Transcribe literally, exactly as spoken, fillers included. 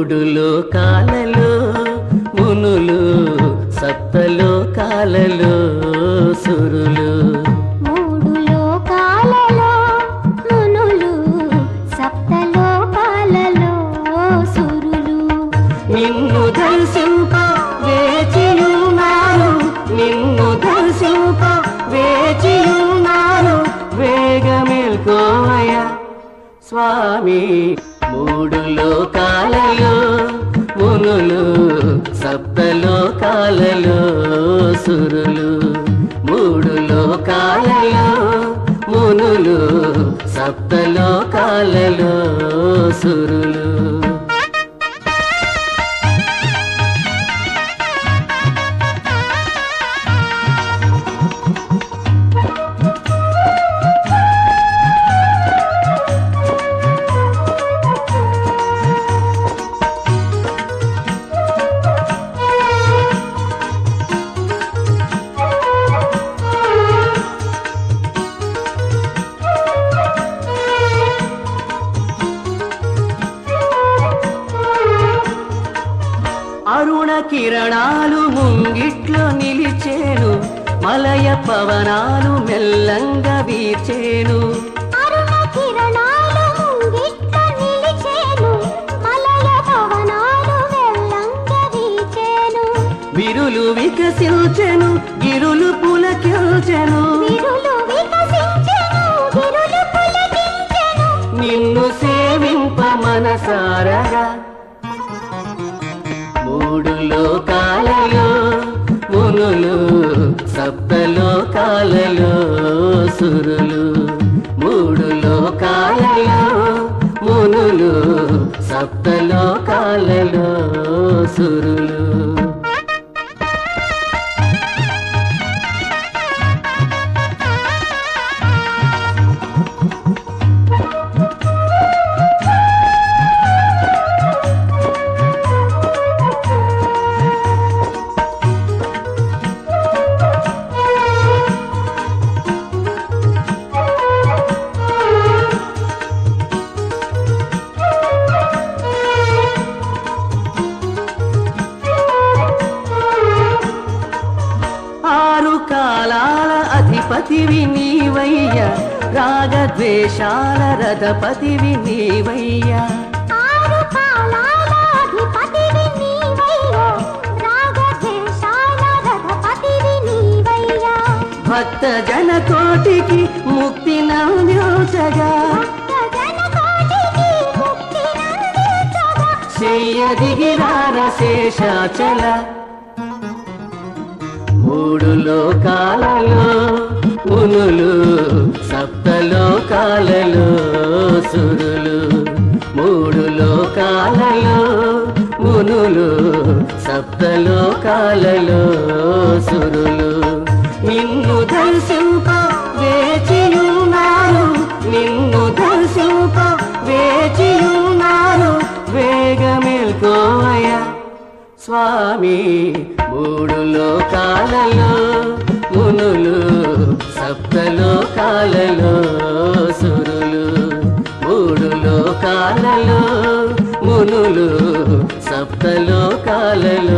మూడు లోకాలలో మునులు సప్తలోకాలలో సురులు మూడు లోకాలలో మునులు సప్తలోకాలలో సురులు నిన్ను దర్శింప వేచియున్నారు నిన్ను దర్శింప వేచియున్నారు వేగమేల్కోవయ్యా స్వామి మూడు లోకాలలో మునులు సప్తలోకాలలో సురులు మూడు లోకాలలో మునులు సప్తలోకాలలో సురులు అరుణ కిరణాలు ముంగిట్లో నిలిచేను మలయ పవనాలు మెల్లంగా వీచేను అరుణ కిరణాలు ముంగిట్లో నిలిచేను మలయ పవనాలు మెల్లంగా వీచేను విరులు వికసించెను గిరులు పులకించెను విరులు వికసించెను గిరులు పులకించెను నిన్ను సేవింప మనసారగా మూడు లోకాలలో మునులు సప్తలోకాలలో సురులు మూడు లోకాలలో మునులు సప్తలోకాలలో సురులు కాలాల అధిపతివి నీవయ్య రాగద్వేషాల రథపతివి నీవయ్య ఆరు కాలాల అధిపతివి నీవయ్య రాగద్వేషాల రథపతివి నీవయ్య భక్త జన కోటికి ముక్తి నందించగా చెయ్యదిగిరార శేషాచల మూడు లోకాలలో మునులు సప్తలోకాలలో సురులు మూడు లోకాలలో మునులు సప్తలోకాలలో సురులు నిన్ను దర్శింప వేచియున్నారు నిన్ను దర్శింప వేచియున్నారు వేగమేల్కోవయ్యా స్వామి మూడు లోకాలలో మునులు సప్తలోకాలలో సురులు మూడు లోకాలలో మునులు సప్తలోకాలలో